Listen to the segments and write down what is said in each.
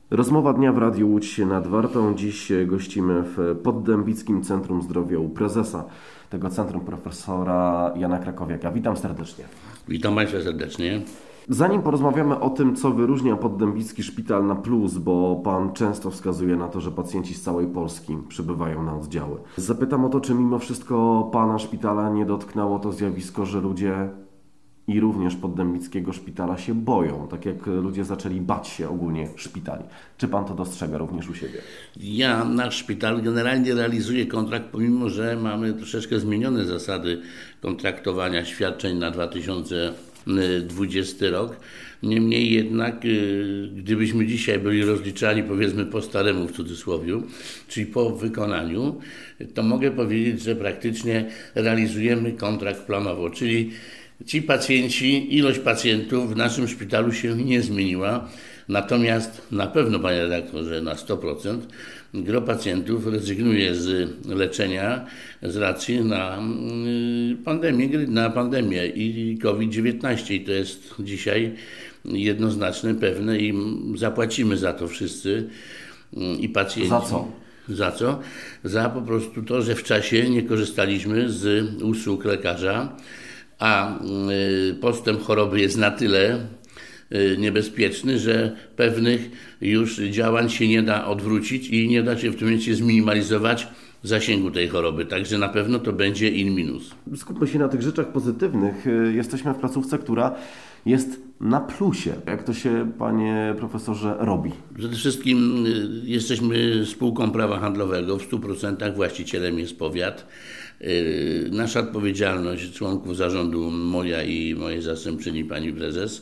Rozmowa dnia w Radiu Łódź nad Wartą. Dziś gościmy w Poddębickim Centrum Zdrowia u prezesa tego centrum, profesora Jana Krakowiaka. Witam serdecznie. Witam Państwa serdecznie. Zanim porozmawiamy o tym, co wyróżnia Poddębicki Szpital na plus, bo Pan często wskazuje na to, że pacjenci z całej Polski przybywają na oddziały. Zapytam o to, czy mimo wszystko Pana szpitala nie dotknęło to zjawisko, że ludzie i również Poddębickiego Szpitala się boją, tak jak ludzie zaczęli bać się ogólnie szpitali. Czy Pan to dostrzega również u siebie? Nasz szpital generalnie realizuje kontrakt, pomimo że mamy troszeczkę zmienione zasady kontraktowania świadczeń na 2020 rok. Niemniej jednak, gdybyśmy dzisiaj byli rozliczani, powiedzmy po staremu w cudzysłowie, czyli po wykonaniu, to mogę powiedzieć, że praktycznie realizujemy kontrakt planowo, czyli ci pacjenci, ilość pacjentów w naszym szpitalu się nie zmieniła, natomiast na pewno, panie redaktorze, na 100% gro pacjentów rezygnuje z leczenia z racji na pandemię i COVID-19 i to jest dzisiaj jednoznaczne, pewne i zapłacimy za to wszyscy i pacjenci. Za co? Za co? Za po prostu to, że w czasie nie korzystaliśmy z usług lekarza, a postęp choroby jest na tyle niebezpieczny, że pewnych już działań się nie da odwrócić i nie da się w tym momencie zminimalizować zasięgu tej choroby. Także na pewno to będzie in minus. Skupmy się na tych rzeczach pozytywnych. Jesteśmy w placówce, która jest na plusie. Jak to się, panie profesorze, robi? Przede wszystkim jesteśmy spółką prawa handlowego. W 100% właścicielem jest powiat. Nasza odpowiedzialność członków zarządu, moja i mojej zastępczyni pani prezes,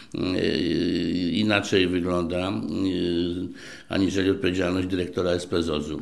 inaczej wygląda aniżeli odpowiedzialność dyrektora SPZOZ-u.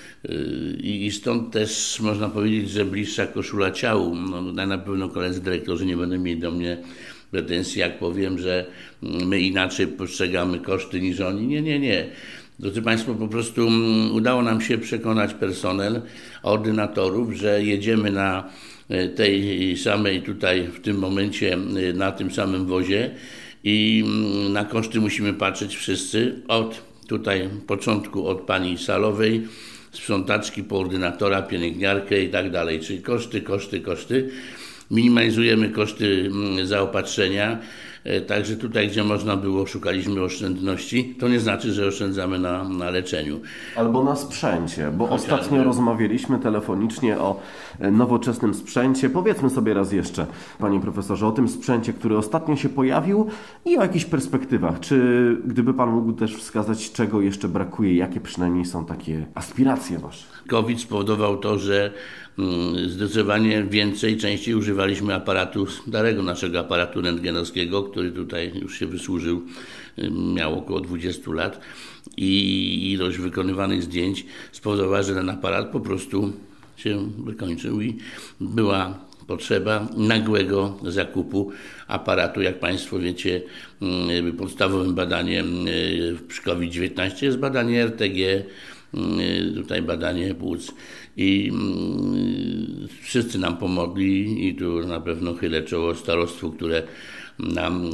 I stąd też można powiedzieć, że bliższa koszula ciału. Na pewno koledzy dyrektorzy nie będą mieli do mnie pretensji, jak powiem, że my inaczej postrzegamy koszty niż oni. Nie. Drodzy Państwo, po prostu udało nam się przekonać personel, ordynatorów, że jedziemy na tej samej tutaj w tym momencie, na tym samym wozie i na koszty musimy patrzeć wszyscy od tutaj początku, od pani salowej, sprzątaczki, po ordynatora, pielęgniarkę i tak dalej, czyli koszty. Minimalizujemy koszty zaopatrzenia, także tutaj, gdzie można było, szukaliśmy oszczędności. To nie znaczy, że oszczędzamy na leczeniu. Albo na sprzęcie, bo ostatnio rozmawialiśmy telefonicznie o nowoczesnym sprzęcie. Powiedzmy sobie raz jeszcze, panie profesorze, o tym sprzęcie, który ostatnio się pojawił i o jakichś perspektywach. Czy gdyby pan mógł też wskazać, czego jeszcze brakuje, jakie przynajmniej są takie aspiracje wasze? COVID spowodował to, że zdecydowanie częściej używaliśmy aparatu, starego naszego aparatu rentgenowskiego, który tutaj już się wysłużył, miał około 20 lat i ilość wykonywanych zdjęć spowodowała, że ten aparat po prostu się wykończył i była potrzeba nagłego zakupu aparatu. Jak Państwo wiecie, podstawowym badaniem przy COVID-19 jest badanie RTG, tutaj badanie płuc i wszyscy nam pomogli i tu na pewno chylę czoło starostwu, które nam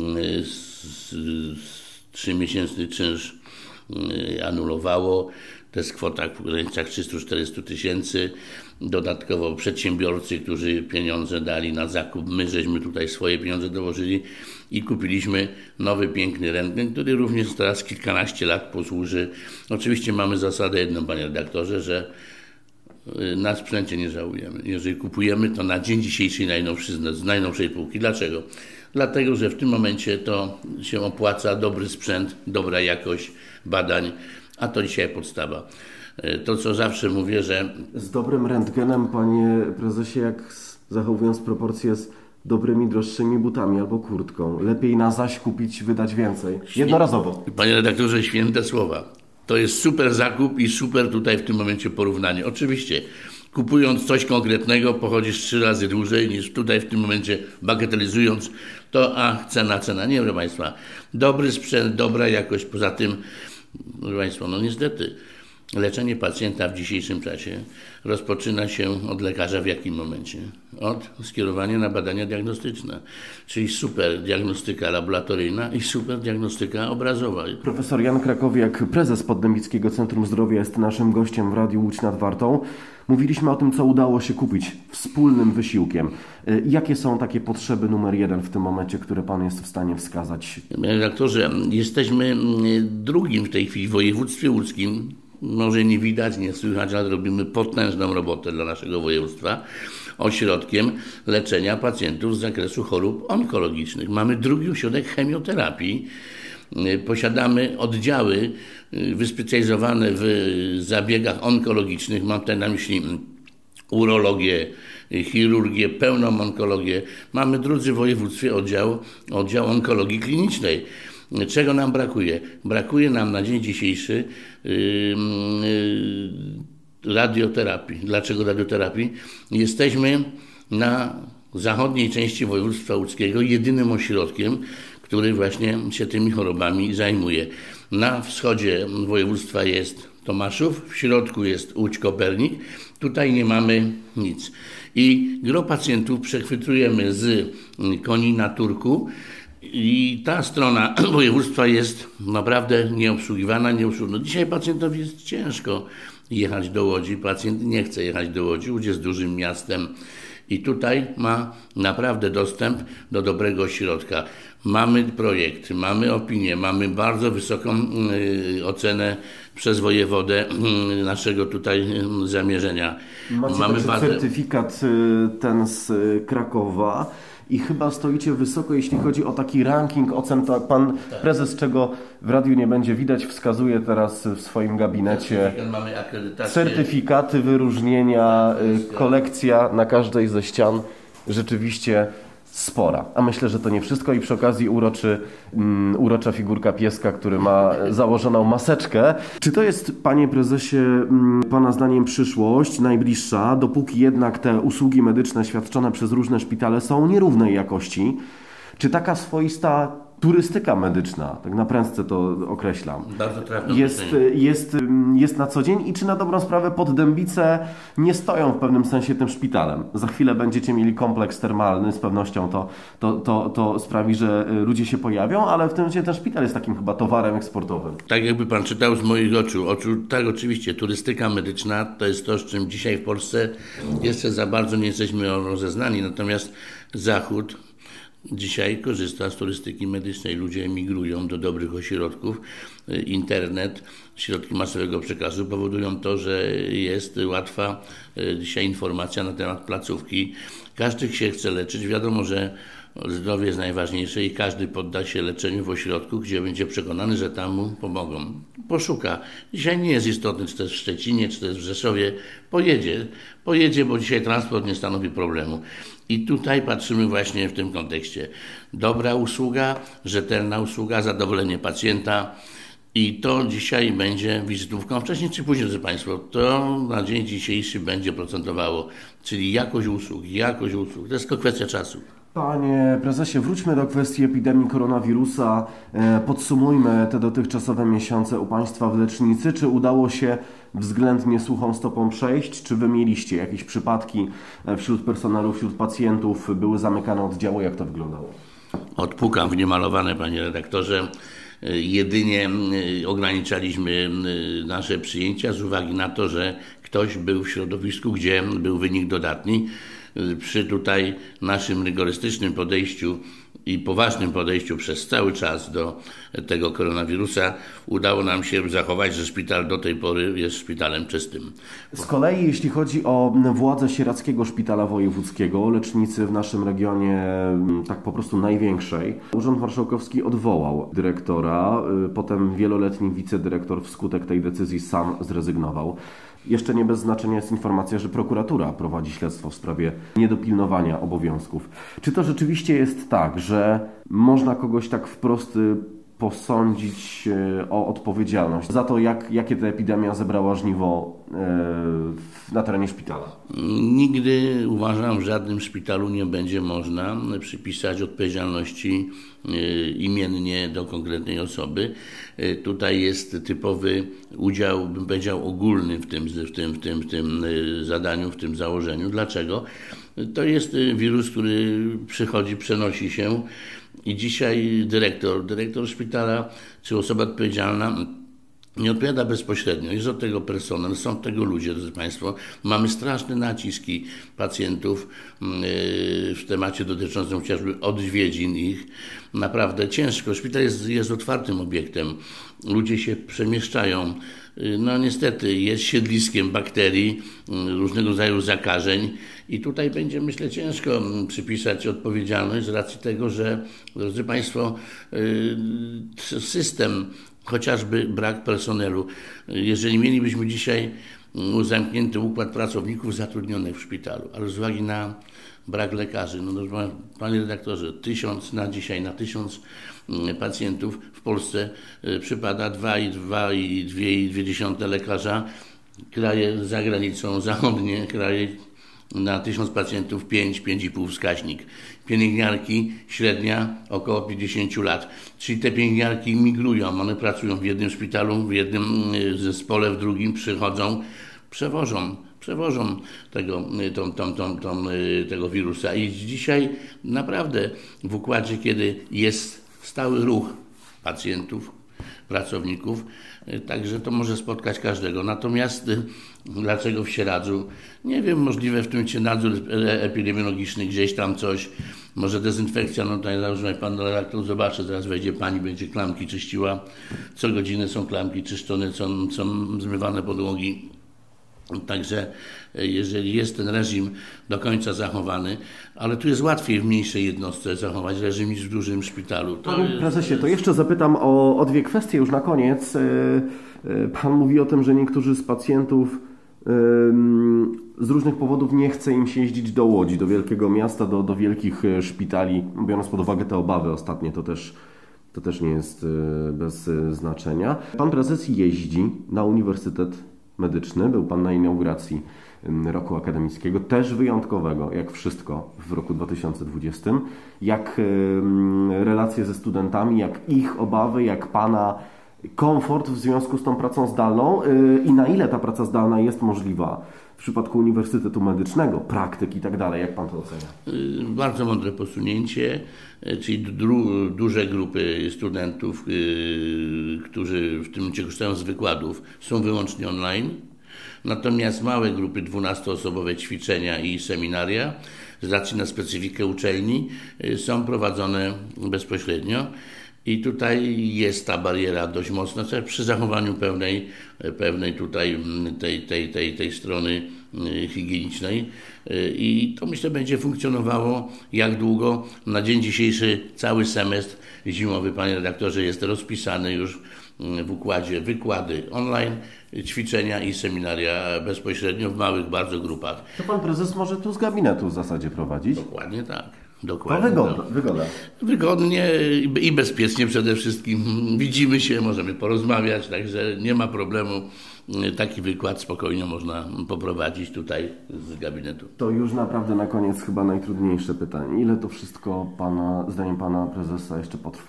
3-miesięczny czynsz anulowało. To jest kwota w granicach 300-400 tysięcy. Dodatkowo przedsiębiorcy, którzy pieniądze dali na zakup, my żeśmy tutaj swoje pieniądze dołożyli i kupiliśmy nowy, piękny rentgen, który również teraz kilkanaście lat posłuży. Oczywiście mamy zasadę jedną, panie redaktorze, że na sprzęcie nie żałujemy. Jeżeli kupujemy, to na dzień dzisiejszy z najnowszej półki. Dlaczego? Dlatego, że w tym momencie to się opłaca, dobry sprzęt, dobra jakość badań, a to dzisiaj podstawa. To, co zawsze mówię, że... Z dobrym rentgenem, panie prezesie, jak zachowując proporcje z dobrymi, droższymi butami albo kurtką. Lepiej na zaś kupić, wydać więcej. Jednorazowo. Panie redaktorze, święte słowa. To jest super zakup i super tutaj w tym momencie porównanie. Oczywiście, kupując coś konkretnego, pochodzisz 3 razy dłużej niż tutaj w tym momencie bagatelizując to, cena. Nie, proszę Państwa. Dobry sprzęt, dobra jakość. Poza tym, proszę Państwa, niestety, leczenie pacjenta w dzisiejszym czasie rozpoczyna się od lekarza w jakim momencie? Od skierowania na badania diagnostyczne, czyli super diagnostyka laboratoryjna i super diagnostyka obrazowa. Profesor Jan Krakowiak, prezes Poddębickiego Centrum Zdrowia, jest naszym gościem w Radiu Łódź nad Wartą. Mówiliśmy o tym, co udało się kupić wspólnym wysiłkiem. Jakie są takie potrzeby numer 1 w tym momencie, które pan jest w stanie wskazać? Panie redaktorze, jesteśmy drugim w tej chwili w województwie łódzkim. Może nie widać, nie słychać, ale robimy potężną robotę dla naszego województwa ośrodkiem leczenia pacjentów z zakresu chorób onkologicznych. Mamy drugi ośrodek chemioterapii. Posiadamy oddziały wyspecjalizowane w zabiegach onkologicznych. Mam tutaj na myśli urologię, chirurgię, pełną onkologię. Mamy drudzy w województwie oddział onkologii klinicznej. Czego nam brakuje? Brakuje nam na dzień dzisiejszy radioterapii. Dlaczego radioterapii? Jesteśmy na zachodniej części województwa łódzkiego jedynym ośrodkiem, który właśnie się tymi chorobami zajmuje. Na wschodzie województwa jest Tomaszów, w środku jest Łódź-Kopernik. Tutaj nie mamy nic. I gro pacjentów przechwytujemy z Konina Turku. I ta strona województwa jest naprawdę nieobsługiwana. Dzisiaj pacjentowi jest ciężko jechać do Łodzi. Pacjent nie chce jechać do Łodzi. Łódź jest dużym miastem i tutaj ma naprawdę dostęp do dobrego ośrodka. Mamy projekt, mamy opinię, mamy bardzo wysoką ocenę przez wojewodę naszego tutaj zamierzenia. Mamy certyfikat ten z Krakowa. I chyba stoicie wysoko, jeśli chodzi o taki ranking ocen. To pan prezes, czego w radiu nie będzie widać, wskazuje teraz w swoim gabinecie mamy akredytację, certyfikaty, wyróżnienia, kolekcja na każdej ze ścian rzeczywiście spora. A myślę, że to nie wszystko i przy okazji urocza figurka pieska, który ma założoną maseczkę. Czy to jest, panie prezesie, pana zdaniem przyszłość najbliższa, dopóki jednak te usługi medyczne świadczone przez różne szpitale są nierównej jakości? Czy taka swoista turystyka medyczna, tak na prędce to określam, bardzo trafne jest na co dzień i czy na dobrą sprawę Poddębice nie stoją w pewnym sensie tym szpitalem? Za chwilę będziecie mieli kompleks termalny, z pewnością to sprawi, że ludzie się pojawią, ale w tym momencie ten szpital jest takim chyba towarem eksportowym. Tak jakby pan czytał z moich oczu, tak oczywiście, turystyka medyczna to jest to, z czym dzisiaj w Polsce jeszcze za bardzo nie jesteśmy rozeznani, natomiast Zachód dzisiaj korzysta z turystyki medycznej. Ludzie emigrują do dobrych ośrodków. Internet, środki masowego przekazu powodują to, że jest łatwa dzisiaj informacja na temat placówki. Każdy się chce leczyć. Wiadomo, że zdrowie jest najważniejsze i każdy podda się leczeniu w ośrodku, gdzie będzie przekonany, że tam mu pomogą. Poszuka. Dzisiaj nie jest istotne, czy to jest w Szczecinie, czy to jest w Rzeszowie. Pojedzie, bo dzisiaj transport nie stanowi problemu. I tutaj patrzymy właśnie w tym kontekście. Dobra usługa, rzetelna usługa, zadowolenie pacjenta i to dzisiaj będzie wizytówką. Wcześniej czy później, drodzy Państwo, to na dzień dzisiejszy będzie procentowało, czyli jakość usług. To jest tylko kwestia czasu. Panie prezesie, wróćmy do kwestii epidemii koronawirusa. Podsumujmy te dotychczasowe miesiące u Państwa w lecznicy. Czy udało się względnie suchą stopą przejść? Czy Wy mieliście jakieś przypadki wśród personelu, wśród pacjentów? Były zamykane oddziały? Jak to wyglądało? Odpukam w niemalowane, panie redaktorze. Jedynie ograniczaliśmy nasze przyjęcia z uwagi na to, że ktoś był w środowisku, gdzie był wynik dodatni. Przy tutaj naszym rygorystycznym podejściu i poważnym podejściu przez cały czas do tego koronawirusa udało nam się zachować, że szpital do tej pory jest szpitalem czystym. Z kolei jeśli chodzi o władze Sieradzkiego Szpitala Wojewódzkiego, lecznicy w naszym regionie tak po prostu największej, Urząd Marszałkowski odwołał dyrektora, potem wieloletni wicedyrektor wskutek tej decyzji sam zrezygnował. Jeszcze nie bez znaczenia jest informacja, że prokuratura prowadzi śledztwo w sprawie niedopilnowania obowiązków. Czy to rzeczywiście jest tak, że można kogoś tak wprost posądzić o odpowiedzialność za to, jakie ta epidemia zebrała żniwo na terenie szpitala? Nigdy, uważam, w żadnym szpitalu nie będzie można przypisać odpowiedzialności imiennie do konkretnej osoby. Tutaj jest typowy udział, bym powiedział, ogólny w tym zadaniu, w tym założeniu. Dlaczego? To jest wirus, który przychodzi, przenosi się i dzisiaj dyrektor szpitala czy osoba odpowiedzialna nie odpowiada bezpośrednio. Jest od tego personel, są od tego ludzie, drodzy Państwo. Mamy straszne naciski pacjentów w temacie dotyczącym chociażby odwiedzin ich. Naprawdę ciężko. Szpital jest otwartym obiektem. Ludzie się przemieszczają. No niestety jest siedliskiem bakterii, różnego rodzaju zakażeń i tutaj będzie, myślę, ciężko przypisać odpowiedzialność z racji tego, że, drodzy Państwo, system, chociażby brak personelu. Jeżeli mielibyśmy dzisiaj zamknięty układ pracowników zatrudnionych w szpitalu, ale z uwagi na brak lekarzy, panie redaktorze, dzisiaj na 1000 pacjentów w Polsce przypada 2,2 lekarza. Kraje za granicą, zachodnie kraje na 1000 pacjentów 5,5 wskaźnik. Pielęgniarki średnia około 50 lat. Czyli te pielęgniarki migrują, one pracują w jednym szpitalu, w jednym zespole, w drugim przychodzą, przewożą tego wirusa. I dzisiaj naprawdę w układzie, kiedy jest stały ruch pacjentów, pracowników, także to może spotkać każdego. Natomiast dlaczego w Sieradzu? Nie wiem, możliwe w tym momencie nadzór epidemiologiczny, gdzieś tam coś, może dezynfekcja, no tutaj założę, pan redaktor zobaczy, zaraz wejdzie pani, będzie klamki czyściła, co godzinę są klamki czyszczone, są zmywane podłogi. Także jeżeli jest ten reżim do końca zachowany, ale tu jest łatwiej w mniejszej jednostce zachować reżim niż w dużym szpitalu. Panie prezesie, to jeszcze zapytam o dwie kwestie już na koniec. Pan mówi o tym, że niektórzy z pacjentów z różnych powodów nie chce im się jeździć do Łodzi, do wielkiego miasta, do wielkich szpitali, biorąc pod uwagę te obawy ostatnie, to też nie jest bez znaczenia. Pan prezes jeździ na Uniwersytet Medyczny, był pan na inauguracji roku akademickiego, też wyjątkowego, jak wszystko w roku 2020. Jak relacje ze studentami, jak ich obawy, jak pana komfort w związku z tą pracą zdalną i na ile ta praca zdalna jest możliwa w przypadku Uniwersytetu Medycznego, praktyk i tak dalej. Jak pan to ocenia? Bardzo mądre posunięcie, czyli duże grupy studentów, którzy w tym momencie korzystają z wykładów, są wyłącznie online. Natomiast małe grupy, 12-osobowe ćwiczenia i seminaria, z racji na specyfikę uczelni, są prowadzone bezpośrednio. I tutaj jest ta bariera dość mocna, przy zachowaniu pewnej tutaj tej strony higienicznej. I to, myślę, będzie funkcjonowało jak długo. Na dzień dzisiejszy cały semestr zimowy, panie redaktorze, jest rozpisany już w układzie wykłady online, ćwiczenia i seminaria bezpośrednio w małych bardzo grupach. To pan prezes może tu z gabinetu w zasadzie prowadzić? Dokładnie tak. Dokładnie. To wygoda. Wygodnie i bezpiecznie przede wszystkim. Widzimy się, możemy porozmawiać, także nie ma problemu. Taki wykład spokojnie można poprowadzić tutaj z gabinetu. To już naprawdę na koniec chyba najtrudniejsze pytanie. Ile to wszystko zdaniem pana prezesa jeszcze potrwa?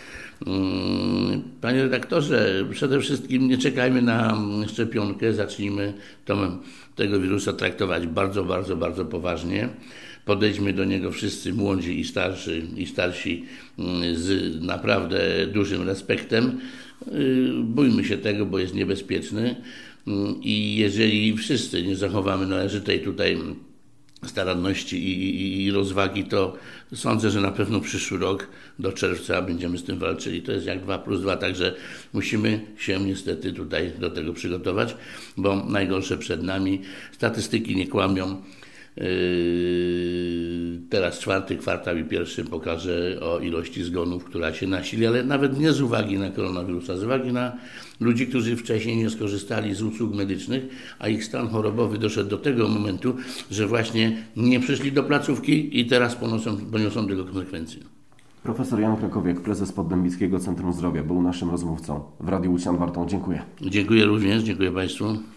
Panie redaktorze, przede wszystkim nie czekajmy na szczepionkę. Zacznijmy tego wirusa traktować bardzo, bardzo, bardzo poważnie. Podejdźmy do niego wszyscy młodzi i starsi z naprawdę dużym respektem. Bójmy się tego, bo jest niebezpieczny i jeżeli wszyscy nie zachowamy należytej tutaj staranności i rozwagi, to sądzę, że na pewno przyszły rok do czerwca będziemy z tym walczyli. To jest jak 2+2, także musimy się niestety tutaj do tego przygotować, bo najgorsze przed nami. Statystyki nie kłamią. Teraz 4. kwartał i 1. pokaże o ilości zgonów, która się nasili, ale nawet nie z uwagi na koronawirusa, z uwagi na ludzi, którzy wcześniej nie skorzystali z usług medycznych, a ich stan chorobowy doszedł do tego momentu, że właśnie nie przyszli do placówki i teraz poniosą tego konsekwencje. Profesor Jan Krakowiak, prezes Poddębickiego Centrum Zdrowia, był naszym rozmówcą. W Radiu Łucjan Wartą. Dziękuję. Dziękuję również, dziękuję Państwu.